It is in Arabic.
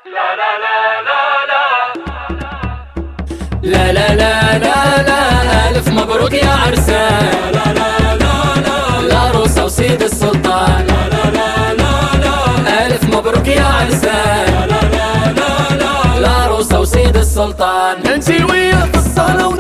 لا لا لا لا لا لا لا لا لا لا ألف مبروك يا عرسان. لا لا لا لا العروسة وسيد السلطان. لا لا لا لا ألف مبروك يا عرسان. لا لا لا لا العروسة وسيد السلطان. انتي ويا في الصالة